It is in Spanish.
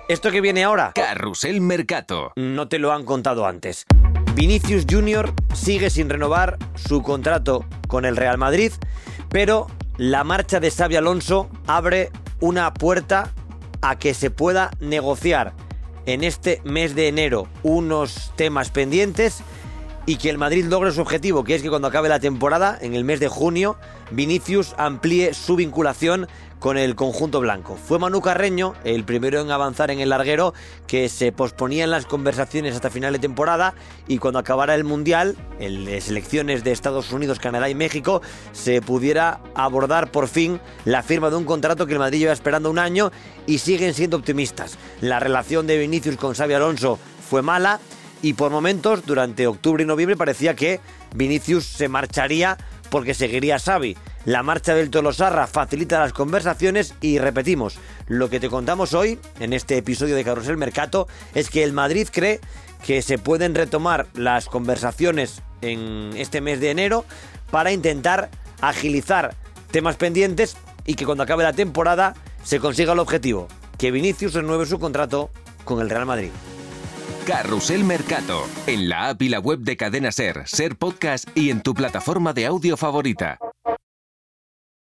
Esto que viene ahora, Carrusel Mercato. no te lo han contado antes. Vinicius Junior sigue sin renovar su contrato con el Real Madrid, pero la marcha de Xabi Alonso abre una puerta a que se pueda negociar en este mes de enero unos temas pendientes y que el Madrid logre su objetivo, que es que cuando acabe la temporada, en el mes de junio, Vinicius amplíe su vinculación con el conjunto blanco. Fue Manu Carreño el primero en avanzar en el larguero, que se posponían las conversaciones hasta final de temporada y cuando acabara el Mundial, el de selecciones de Estados Unidos, Canadá y México, se pudiera abordar por fin la firma de un contrato que el Madrid lleva esperando un año y siguen siendo optimistas. La relación de Vinicius con Xabi Alonso fue mala y por momentos, durante octubre y noviembre, parecía que Vinicius se marcharía porque seguiría Xavi. La marcha del Tolosarra facilita las conversaciones y repetimos, lo que te contamos hoy en este episodio de Carrusel Mercato es que el Madrid cree que se pueden retomar las conversaciones en este mes de enero para intentar agilizar temas pendientes y que cuando acabe la temporada se consiga el objetivo, que Vinicius renueve su contrato con el Real Madrid. Carrusel Mercato, en la app y la web de Cadena Ser, Ser Podcast y en tu plataforma de audio favorita.